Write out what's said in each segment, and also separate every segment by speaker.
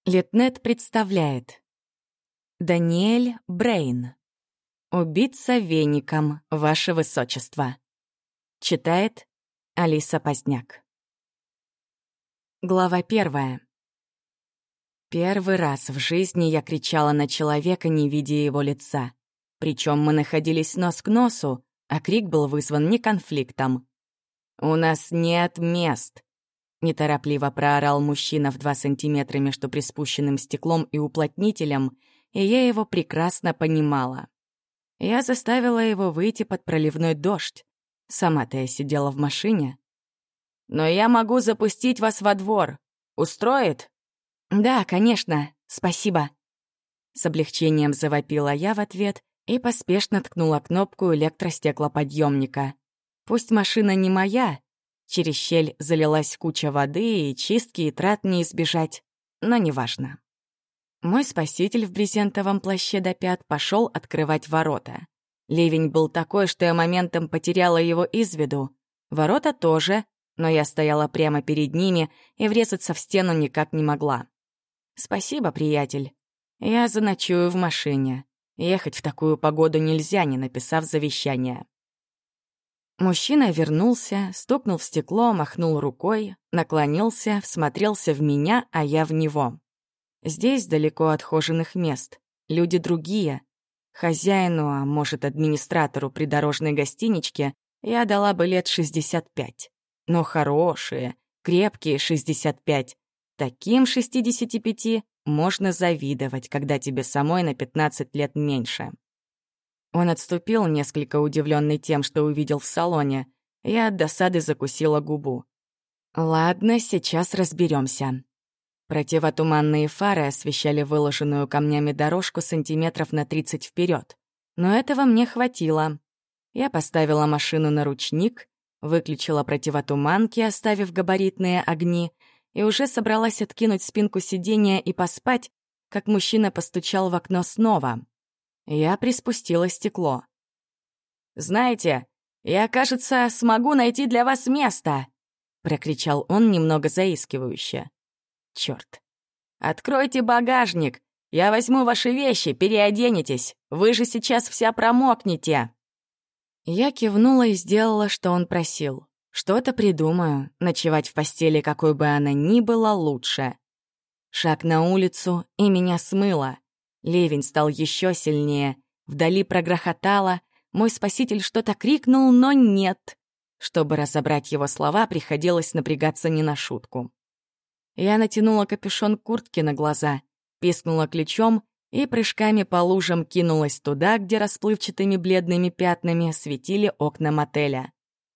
Speaker 1: Литнет представляет. Даниэль Брейн. «Убиться веником, ваше высочество». Читает Алиса Поздняк. Глава 1. Первый раз в жизни я кричала на человека, не видя его лица. Причем мы находились нос к носу, а крик был вызван не конфликтом. «У нас нет мест!» — неторопливо проорал мужчина в 2 сантиметра между приспущенным стеклом и уплотнителем, и я его прекрасно понимала. Я заставила его выйти под проливной дождь. Сама-то я сидела в машине. «Но я могу запустить вас во двор. Устроит?» «Да, конечно, спасибо». С облегчением завопила я в ответ и поспешно ткнула кнопку электростеклоподъемника. Пусть машина не моя, через щель залилась куча воды, и чистки и трат не избежать, но неважно. Мой спаситель в брезентовом плаще до пят пошел открывать ворота. Ливень был такой, что я моментом потеряла его из виду. Ворота тоже, но я стояла прямо перед ними и врезаться в стену никак не могла. «Спасибо, приятель. Я заночую в машине. Ехать в такую погоду нельзя, не написав завещание». Мужчина вернулся, стукнул в стекло, махнул рукой, наклонился, всмотрелся в меня, а я в него. Здесь далеко от хоженых мест. Люди другие. Хозяину, а может, администратору придорожной гостинички я дала бы лет 65. Но хорошие, крепкие 65. Таким 65 можно завидовать, когда тебе самой на 15 лет меньше. Он отступил, несколько удивленный тем, что увидел в салоне. Я от досады закусила губу. «Ладно, сейчас разберемся. Противотуманные фары освещали выложенную камнями дорожку сантиметров на 30 вперед. Но этого мне хватило. Я поставила машину на ручник, выключила противотуманки, оставив габаритные огни, и уже собралась откинуть спинку сиденья и поспать, как мужчина постучал в окно снова. Я приспустила стекло. «Знаете, я, кажется, смогу найти для вас место!» — прокричал он немного заискивающе. «Чёрт! Откройте багажник! Я возьму ваши вещи, переоденетесь! Вы же сейчас вся промокнете!» Я кивнула и сделала, что он просил. Что-то придумаю, ночевать в постели, какой бы она ни была, лучше. Шаг на улицу, и меня смыло. Ливень стал еще сильнее, вдали прогрохотало, мой спаситель что-то крикнул, но нет. Чтобы разобрать его слова, приходилось напрягаться не на шутку. Я натянула капюшон куртки на глаза, пискнула ключом и прыжками по лужам кинулась туда, где расплывчатыми бледными пятнами светили окна мотеля.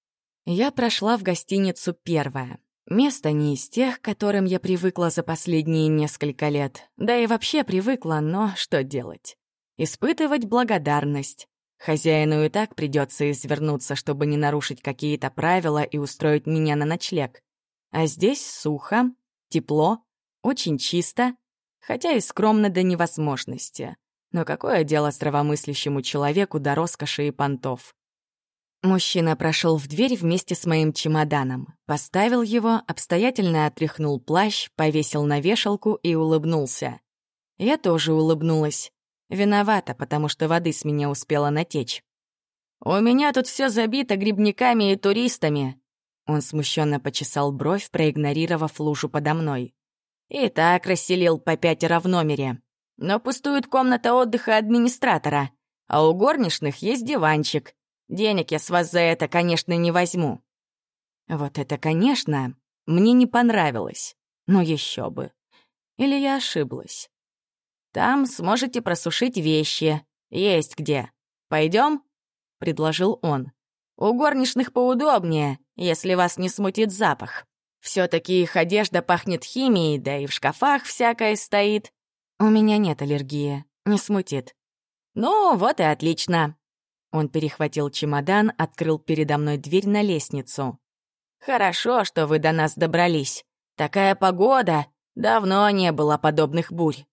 Speaker 1: Я прошла в гостиницу первая. Место не из тех, к которым я привыкла за последние несколько лет. Да и вообще привыкла, но что делать? Испытывать благодарность. Хозяину и так придется извернуться, чтобы не нарушить какие-то правила и устроить меня на ночлег. А здесь сухо, тепло, очень чисто, хотя и скромно до невозможности. Но какое дело здравомыслящему человеку до роскоши и понтов? Мужчина прошел в дверь вместе с моим чемоданом, поставил его, обстоятельно отряхнул плащ, повесил на вешалку и улыбнулся. Я тоже улыбнулась. Виновата, потому что воды с меня успела натечь. «У меня тут все забито грибниками и туристами». Он смущенно почесал бровь, проигнорировав лужу подо мной. «И так расселил по 5 в номере. Но пустует комната отдыха администратора, а у горничных есть диванчик. Денег я с вас за это, конечно, не возьму». Вот это, конечно, мне не понравилось. Но еще бы. Или я ошиблась? «Там сможете просушить вещи. Есть где. Пойдем?» — предложил он. «У горничных поудобнее, если вас не смутит запах. Все-таки их одежда пахнет химией, да и в шкафах всякое стоит». «У меня нет аллергии. Не смутит». «Ну, вот и отлично». Он перехватил чемодан, открыл передо мной дверь на лестницу. «Хорошо, что вы до нас добрались. Такая погода! Давно не было подобных бурь».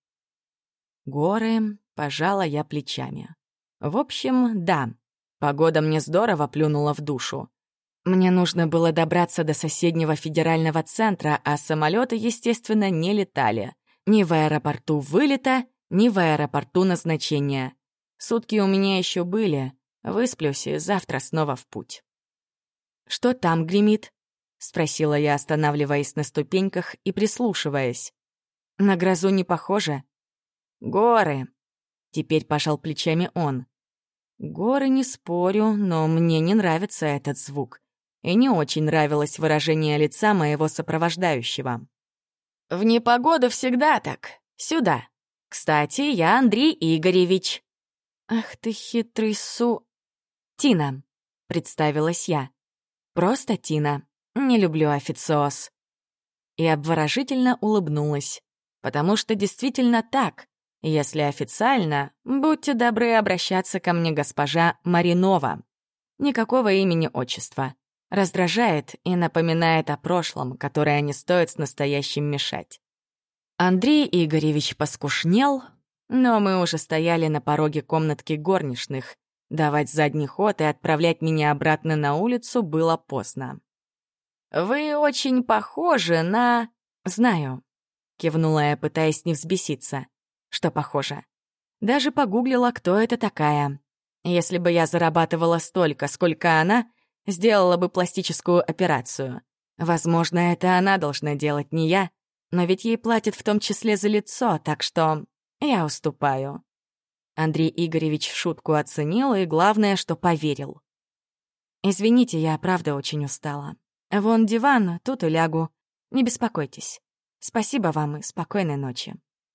Speaker 1: Горы, пожала я плечами. В общем, да, погода мне здорово плюнула в душу. Мне нужно было добраться до соседнего федерального центра, а самолеты, естественно, не летали. ни в аэропорту вылета, ни в аэропорту назначения. Сутки у меня еще были, высплюсь и завтра снова в путь. «Что там гремит?» — спросила я, останавливаясь на ступеньках и прислушиваясь. «На грозу не похоже?» «Горы», — теперь пожал плечами он. «Горы, не спорю, но мне не нравится этот звук. И не очень нравилось выражение лица моего сопровождающего. «В непогоду всегда так. Сюда. Кстати, я Андрей Игоревич». «Ах ты хитрый «Тина», — представилась я. «Просто Тина. Не люблю официоз». И обворожительно улыбнулась. Потому что действительно так. Если официально, будьте добры обращаться ко мне госпожа Маринова. Никакого имени-отчества. Раздражает и напоминает о прошлом, которое не стоит с настоящим мешать. Андрей Игоревич поскушнел, но мы уже стояли на пороге комнатки горничных. Давать задний ход и отправлять меня обратно на улицу было поздно. «Вы очень похожи на...» «Знаю», — кивнула я, пытаясь не взбеситься. «Что похоже?» Даже погуглила, кто это такая. Если бы я зарабатывала столько, сколько она, сделала бы пластическую операцию. Возможно, это она должна делать, не я, но ведь ей платят в том числе за лицо, так что я уступаю. Андрей Игоревич шутку оценил и, главное, что поверил. «Извините, я правда очень устала. Вон диван, тут и лягу. Не беспокойтесь. Спасибо вам и спокойной ночи».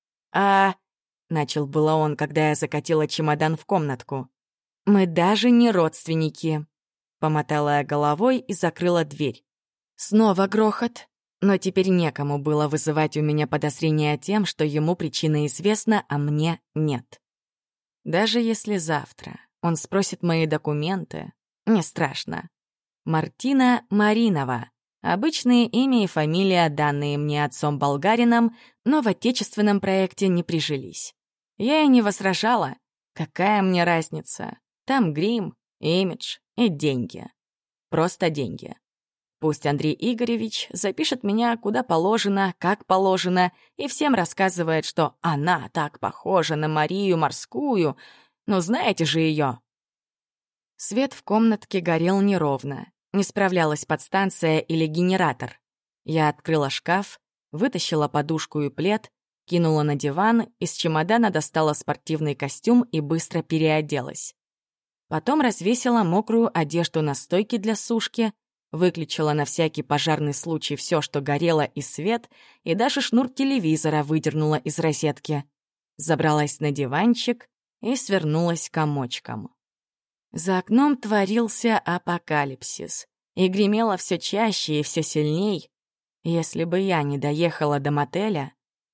Speaker 1: Начал было он, когда я закатила чемодан в комнатку. «Мы даже не родственники», — помотала я головой и закрыла дверь. Снова грохот, но теперь некому было вызывать у меня подозрения тем, что ему причина известна, а мне нет. Даже если завтра он спросит мои документы, не страшно. Мартина Маринова. Обычные имя и фамилия, данные мне отцом-болгарином, но в отечественном проекте не прижились. Я и не возражала. Какая мне разница? Там грим, имидж и деньги. Просто деньги. Пусть Андрей Игоревич запишет меня куда положено, как положено, и всем рассказывает, что она так похожа на Марию Морскую. Ну, знаете же ее. Свет в комнатке горел неровно. Не справлялась подстанция или генератор. Я открыла шкаф, вытащила подушку и плед, кинула на диван, из чемодана достала спортивный костюм и быстро переоделась. Потом развесила мокрую одежду на стойке для сушки, выключила на всякий пожарный случай все, что горело, и свет, и даже шнур телевизора выдернула из розетки. Забралась на диванчик и свернулась комочком. За окном творился апокалипсис, и гремело все чаще и все сильней. Если бы я не доехала до мотеля...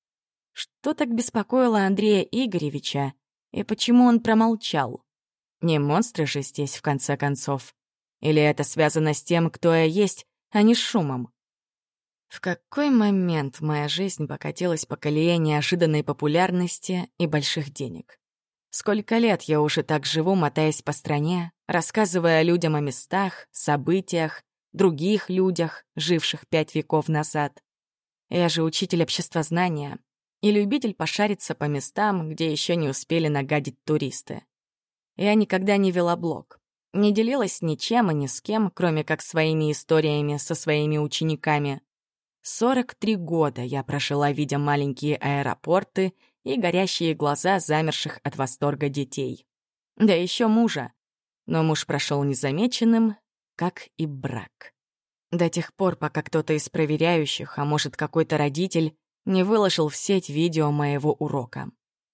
Speaker 1: Что так беспокоило Андрея Игоревича, и почему он промолчал? Не монстры же здесь, в конце концов. Или это связано с тем, кто я есть, а не с шумом? В какой момент моя жизнь покатилась по колее неожиданной популярности и больших денег? Сколько лет я уже так живу, мотаясь по стране, рассказывая людям о местах, событиях, других людях, живших 5 веков назад. Я же учитель обществознания и любитель пошариться по местам, где еще не успели нагадить туристы. Я никогда не вела блог, не делилась ничем и ни с кем, кроме как своими историями со своими учениками. 43 года я прожила, видя маленькие аэропорты и горящие глаза замерших от восторга детей. Да еще мужа. Но муж прошел незамеченным, как и брак. До тех пор, пока кто-то из проверяющих, а может, какой-то родитель, не выложил в сеть видео моего урока.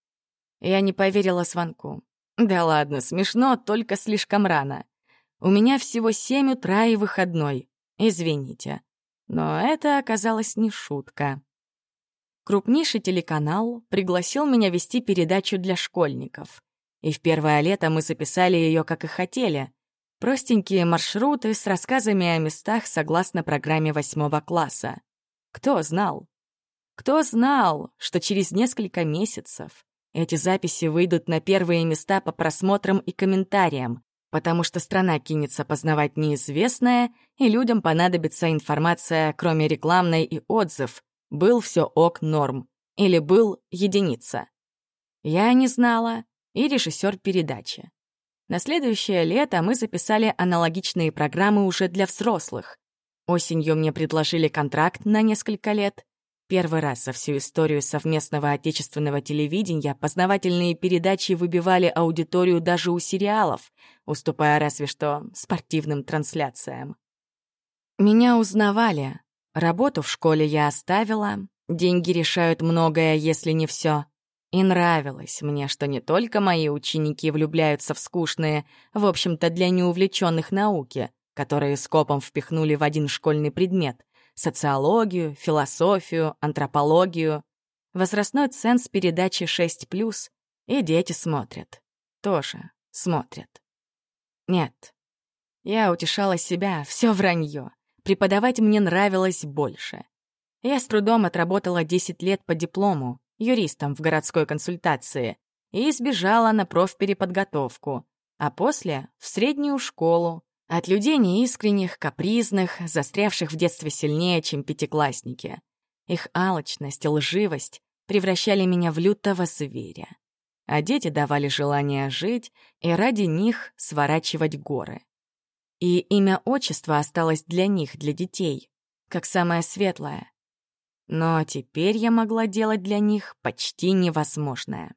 Speaker 1: Я не поверила звонку. Да ладно, смешно, только слишком рано. У меня всего 7 утра и выходной. Извините. Но это оказалось не шутка. Крупнейший телеканал пригласил меня вести передачу для школьников. И в первое лето мы записали ее, как и хотели. Простенькие маршруты с рассказами о местах согласно программе 8 класса. Кто знал? Кто знал, что через несколько месяцев эти записи выйдут на первые места по просмотрам и комментариям, потому что страна кинется познавать неизвестное, и людям понадобится информация, кроме рекламной и отзыв. Был все ок норм. Или был единица? Я не знала, и режиссер передачи. На следующее лето мы записали аналогичные программы уже для взрослых. Осенью мне предложили контракт на несколько лет. Первый раз за всю историю совместного отечественного телевидения познавательные передачи выбивали аудиторию даже у сериалов, уступая разве что спортивным трансляциям. Меня узнавали. Работу в школе я оставила. Деньги решают многое, если не все. И нравилось мне, что не только мои ученики влюбляются в скучные, в общем-то, для неувлеченных науки, которые скопом впихнули в один школьный предмет — социологию, философию, антропологию. Возрастной ценз передачи 6+, и дети смотрят. Тоже смотрят. Нет. Я утешала себя, все вранье. Преподавать мне нравилось больше. Я с трудом отработала 10 лет по диплому, юристом в городской консультации, и сбежала на профпереподготовку, а после — в среднюю школу, от людей неискренних, капризных, застрявших в детстве сильнее, чем пятиклассники. Их алчность и лживость превращали меня в лютого зверя. А дети давали желание жить и ради них сворачивать горы. И имя-отчество осталось для них, для детей, как самое светлое. Но теперь я могла делать для них почти невозможное.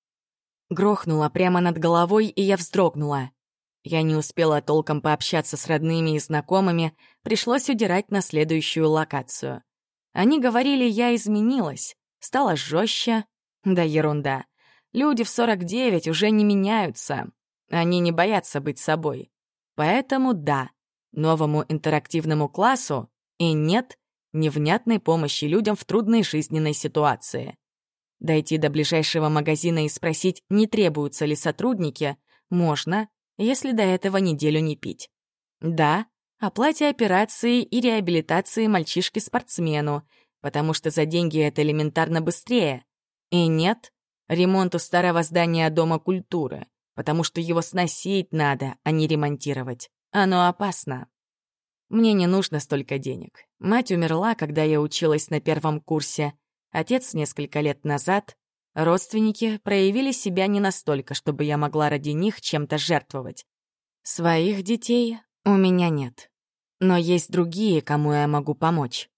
Speaker 1: Грохнуло прямо над головой, и я вздрогнула. Я не успела толком пообщаться с родными и знакомыми, пришлось удирать на следующую локацию. Они говорили, я изменилась, стала жестче. Да ерунда. Люди в 49 уже не меняются. Они не боятся быть собой. Поэтому да, новому интерактивному классу, и нет невнятной помощи людям в трудной жизненной ситуации. Дойти до ближайшего магазина и спросить, не требуются ли сотрудники, можно, если до этого неделю не пить. Да, оплате операции и реабилитации мальчишке-спортсмену, потому что за деньги это элементарно быстрее. И нет, ремонту старого здания Дома культуры, потому что его сносить надо, а не ремонтировать. Оно опасно. Мне не нужно столько денег. Мать умерла, когда я училась на первом курсе. Отец несколько лет назад. Родственники проявили себя не настолько, чтобы я могла ради них чем-то жертвовать. Своих детей у меня нет. Но есть другие, кому я могу помочь.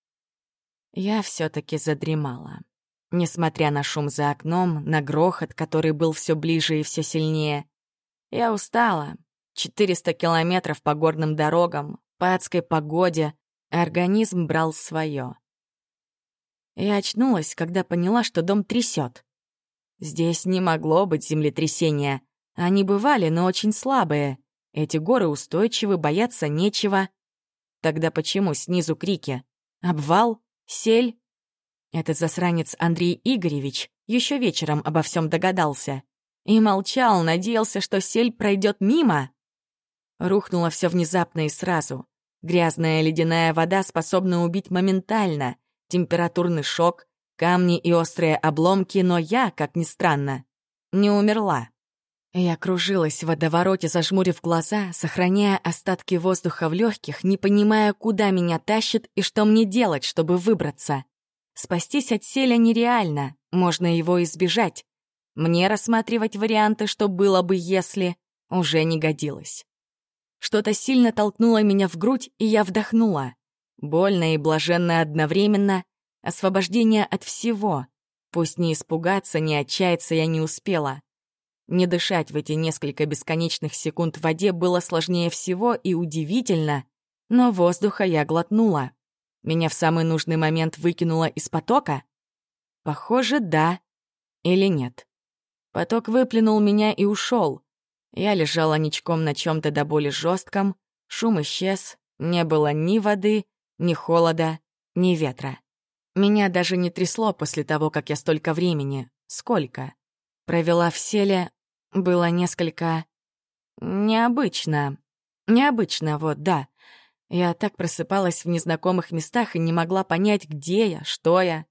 Speaker 1: Я все-таки задремала. Несмотря на шум за окном, на грохот, который был все ближе и все сильнее. Я устала. 400 километров по горным дорогам, по адской погоде, организм брал свое. Я очнулась, когда поняла, что дом трясет. Здесь не могло быть землетрясения. Они бывали, но очень слабые. Эти горы устойчивы, бояться нечего. Тогда почему снизу крики? Обвал? Сель? Этот засранец Андрей Игоревич еще вечером обо всем догадался. И молчал, надеялся, что сель пройдет мимо. Рухнуло все внезапно и сразу. Грязная ледяная вода способна убить моментально. Температурный шок, камни и острые обломки, но я, как ни странно, не умерла. Я кружилась в водовороте, зажмурив глаза, сохраняя остатки воздуха в легких, не понимая, куда меня тащит и что мне делать, чтобы выбраться. Спастись от селя нереально, можно его избежать. Мне рассматривать варианты, что было бы, если, уже не годилось. Что-то сильно толкнуло меня в грудь, и я вдохнула. Больно и блаженно одновременно. Освобождение от всего. Пусть не испугаться, не отчаяться я не успела. Не дышать в эти несколько бесконечных секунд в воде было сложнее всего и удивительно, но воздуха я глотнула. Меня в самый нужный момент выкинуло из потока? Похоже, да или нет. Поток выплюнул меня и ушел. Я лежала ничком на чем-то до боли жестком, шум исчез, не было ни воды, ни холода, ни ветра. Меня даже не трясло после того, как я столько времени, сколько, провела в селе, было несколько... необычно. Необычно, вот, да. Я так просыпалась в незнакомых местах и не могла понять, где я, что я.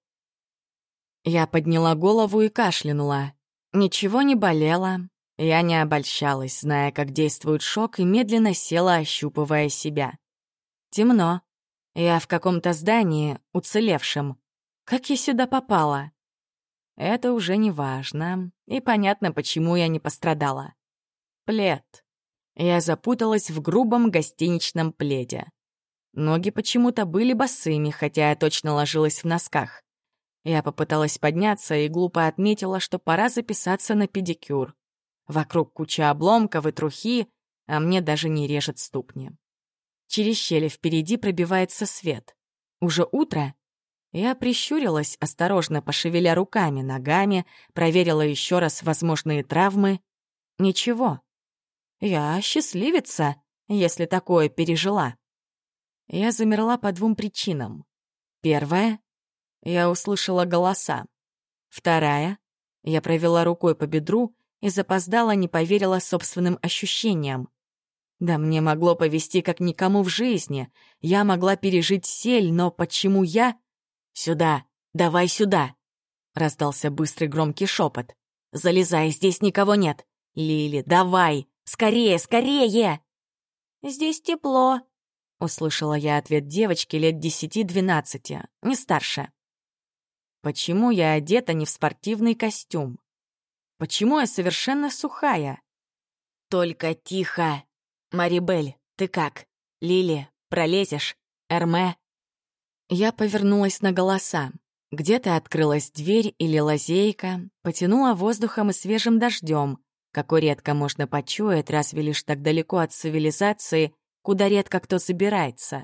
Speaker 1: Я подняла голову и кашлянула. Ничего не болело. Я не обольщалась, зная, как действует шок, и медленно села, ощупывая себя. Темно. Я в каком-то здании, уцелевшем. Как я сюда попала? Это уже не важно, и понятно, почему я не пострадала. Плед. Я запуталась в грубом гостиничном пледе. Ноги почему-то были босыми, хотя я точно ложилась в носках. Я попыталась подняться и глупо отметила, что пора записаться на педикюр. Вокруг куча обломков и трухи, а мне даже не режет ступни. Через щели впереди пробивается свет. Уже утро? Я прищурилась, осторожно пошевеля руками, ногами, проверила еще раз возможные травмы. Ничего. Я счастливица, если такое пережила. Я замерла по двум причинам. Первая — я услышала голоса. Вторая — я провела рукой по бедру и запоздала, не поверила собственным ощущениям. Да мне могло повезти как никому в жизни. Я могла пережить сель, но почему я... «Сюда! Давай сюда!» — раздался быстрый громкий шепот. «Залезай, здесь никого нет! Лили, давай! Скорее, скорее!» «Здесь тепло!» — услышала я ответ девочки лет 10-12, не старше. Почему я одета не в спортивный костюм? Почему я совершенно сухая? «Только тихо! Марибель, ты как? Лили, пролезешь? Эрме?» Я повернулась на голоса. Где-то открылась дверь или лазейка, потянула воздухом и свежим дождем, какой редко можно почуять, разве лишь так далеко от цивилизации, куда редко кто собирается.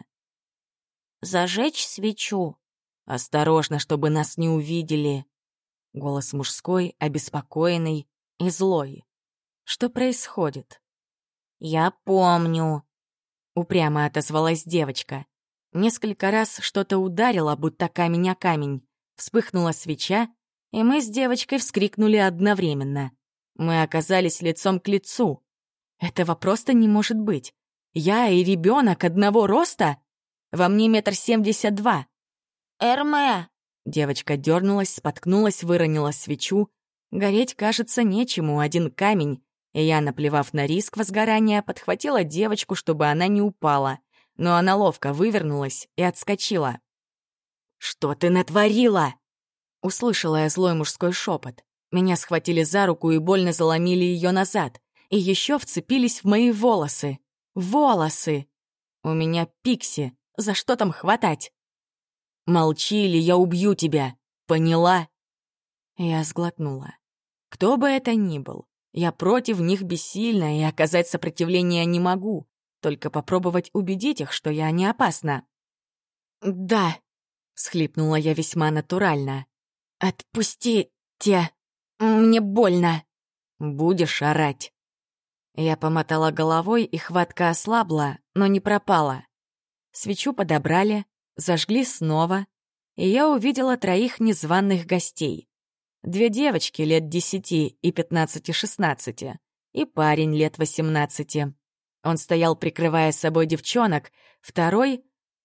Speaker 1: «Зажечь свечу?» «Осторожно, чтобы нас не увидели!» Голос мужской, обеспокоенный и злой. «Что происходит?» «Я помню», — упрямо отозвалась девочка. Несколько раз что-то ударило, будто камень о камень. Вспыхнула свеча, и мы с девочкой вскрикнули одновременно. Мы оказались лицом к лицу. Этого просто не может быть. Я и ребенок одного роста? Во мне 1,72 м. «Эрме!» Девочка дернулась, споткнулась, выронила свечу. Гореть, кажется, нечему, один камень. И я, наплевав на риск возгорания, подхватила девочку, чтобы она не упала. Но она ловко вывернулась и отскочила. «Что ты натворила?» Услышала я злой мужской шепот. Меня схватили за руку и больно заломили ее назад. И еще вцепились в мои волосы. Волосы! У меня пикси. За что там хватать? «Молчи, или я убью тебя. Поняла?» Я сглотнула. Кто бы это ни был, я против них бессильна и оказать сопротивление не могу. Только попробовать убедить их, что я не опасна. «Да», — всхлипнула я весьма натурально. «Отпустите! Мне больно!» «Будешь орать!» Я помотала головой, и хватка ослабла, но не пропала. Свечу подобрали, зажгли снова, и я увидела 3 незваных гостей. 2 девочки лет 10 и 15-16, и парень лет 18. Он стоял, прикрывая собой девчонок, второй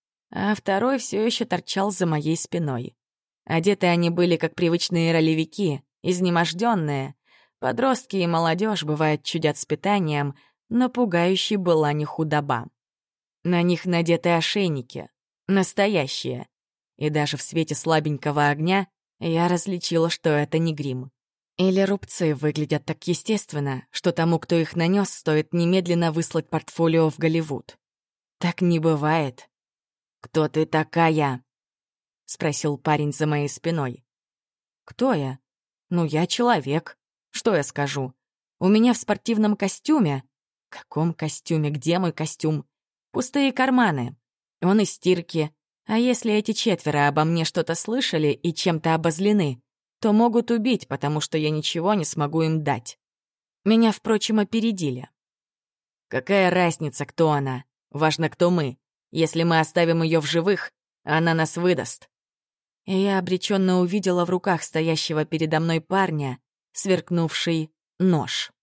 Speaker 1: все еще торчал за моей спиной. Одеты они были как привычные ролевики, изнеможденные. Подростки и молодежь, бывает, чудят с питанием, но пугающей была не худоба. На них надеты ошейники, настоящие. И даже в свете слабенького огня я различила, что это не грим. Или рубцы выглядят так естественно, что тому, кто их нанес, стоит немедленно выслать портфолио в Голливуд. Так не бывает. «Кто ты такая?» — спросил парень за моей спиной. «Кто я? Ну, я человек. Что я скажу? У меня в спортивном костюме...» «Каком костюме? Где мой костюм?» «Пустые карманы. Он из стирки. А если эти 4 обо мне что-то слышали и чем-то обозлены, то могут убить, потому что я ничего не смогу им дать. Меня, впрочем, опередили. Какая разница, кто она? Важно, кто мы. Если мы оставим ее в живых, она нас выдаст». И я обреченно увидела в руках стоящего передо мной парня сверкнувший нож.